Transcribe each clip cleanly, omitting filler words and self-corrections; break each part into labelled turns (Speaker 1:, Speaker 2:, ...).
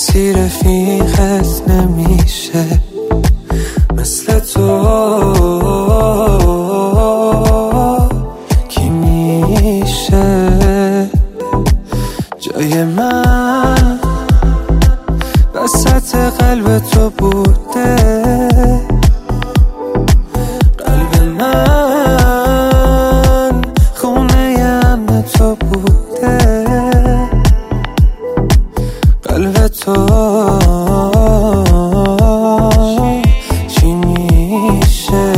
Speaker 1: کسی رفیقت نمیشه مثل تو. کی میشه جای من وسط قلب تو بوده؟ قلب من خونه امن تو بوده. قلب تو چی میشه؟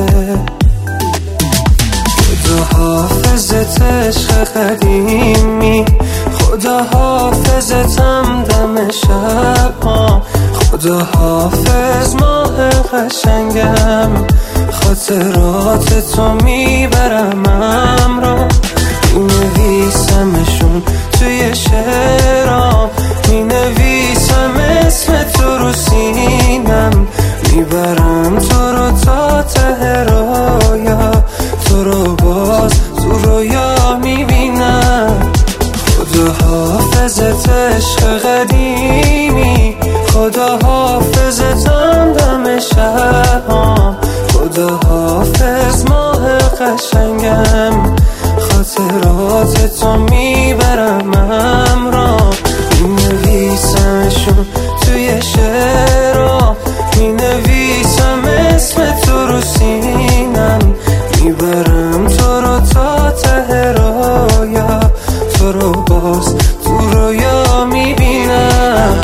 Speaker 1: خدا حافظت عشق قدیمی، خدا حافظتم دم شب ها، خدا حافظ ماه قشنگم، خاطرات تو میبرم همراه، مینویسمشون توی شعرام، مینویسم اسم تو رو سینم، میبرم تو رو تا ته رویا، تو رو باز تو رویا میبینم. خدا حافظت عشق قدیمی، خدا حافظتم دم شبام، خدا حافظ ماه قشنگم، خاطرات تو میبرم همراه، مینویسمشون توی شعرها، مینویسم اسم تو رو سینم، میبرم تو رو تا ته رویا، تو رو باز تو رویا میبینم.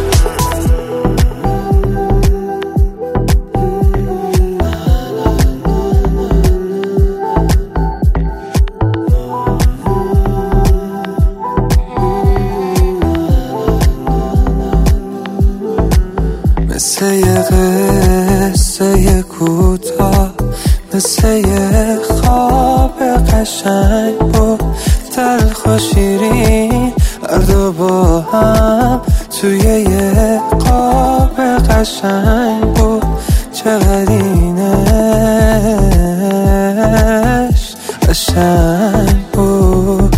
Speaker 1: مثل یه قصه کوتاه، مثل یه خواب قشنگ بود، تلخ و شیرین هر دو با هم توی یه خواب قشنگ بود. چقدر اینش قشنگ بود.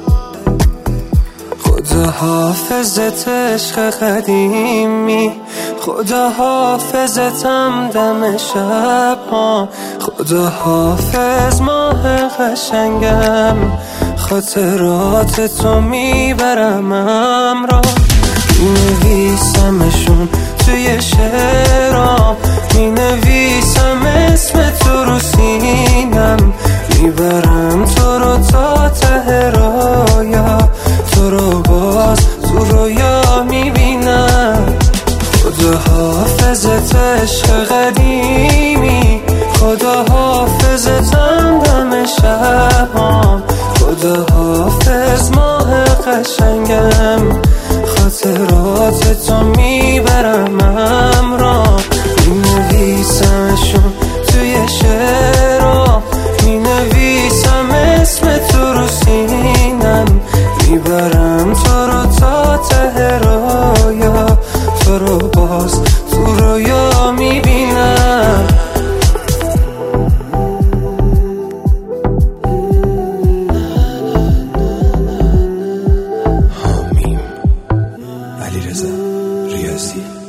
Speaker 1: خدا حافظت عشق قدیمی، خدا حافظتم دم شب ها، خدا حافظ ماه قشنگم، خاطرات تو میبرم همراه، مینویسمشون توی شعرام، مینویسم اسم تو رو سینم، میبرم تو رو تا ته رویا، تو رو باز تو رویا میبینم. خدا حافظت عشق قدیمی، خدا حافظتم دم شبام، خدا حافظ ماه قشنگم، خاطرات تو میبرم همراه، مینویسمشون توی شعرها، مینویسم اسم تو رو سینم، میبرم تو رو تا ته رویا، تو رو باز تو رویا میبینم.
Speaker 2: حامیم علیرضا ریاضی.